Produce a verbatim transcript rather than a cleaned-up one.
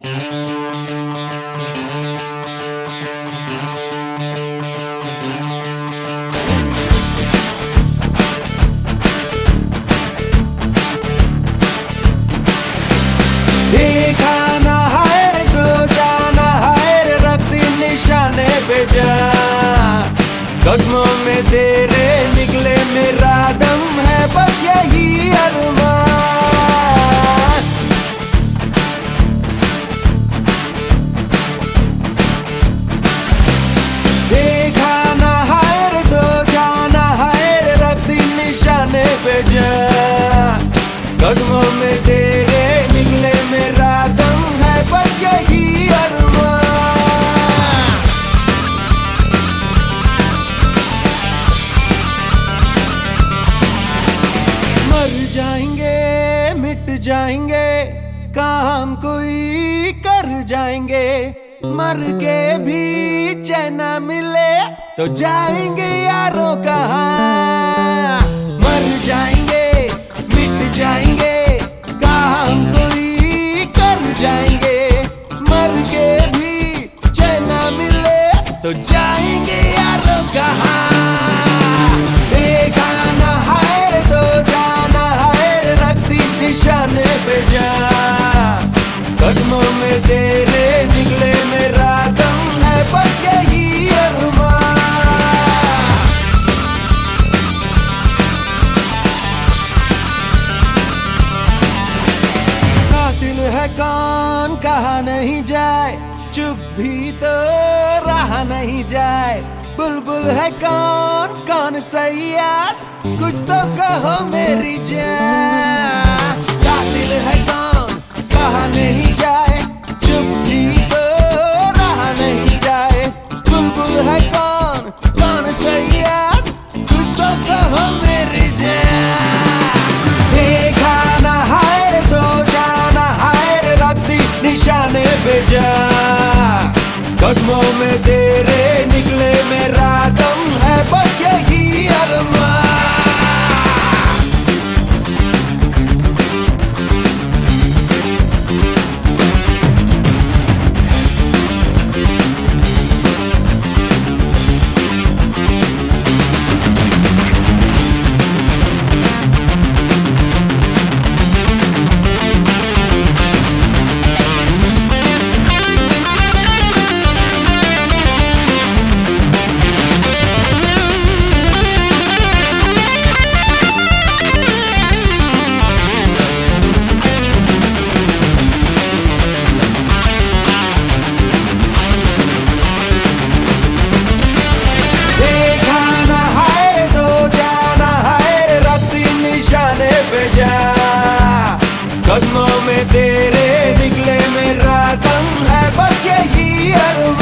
कदमों में तेरे निकले मेरा दम है, बस यही अरमान। देखा ना हाय रे सो जाना हाय रे रख दी निशाने पे जा। कदमों में तेरे निकले मेरा दम है, बस यही अरमान। जाएंगे मिट जाएंगे काम कोई कर जाएंगे, मर के भी चैन मिले तो जाएंगे यारों कहाँ। मर जाएंगे मिट जाएंगे काम कोई कर जाएंगे, मर के भी चैन मिले तो जाएंगे यारों कहाँ। निशाने पे जा, कदमों में तेरे निकले मेरा दम है, बस यही अरमान। कातिल है कौन कहा नहीं जाए, चुप भी तो रहा नहीं जाए। बुलबुल है कौन कौन सैयाद, कुछ तो कहो मेरी जान। कातिल है कौन कहा नहीं जाए, चुप भी तो रहा नहीं जाए। बुलबुल है कौन कौन सैयाद, कुछ तो कहो मेरी जान। देखा ना हाय रे सो जाना हाय रे रख दी निशाने पे जा। कदमों में तेरे निकले मेरा दम है, बस यही अरमान। कदमों में तेरे निकले मेरा दम है, बस यही अरमान।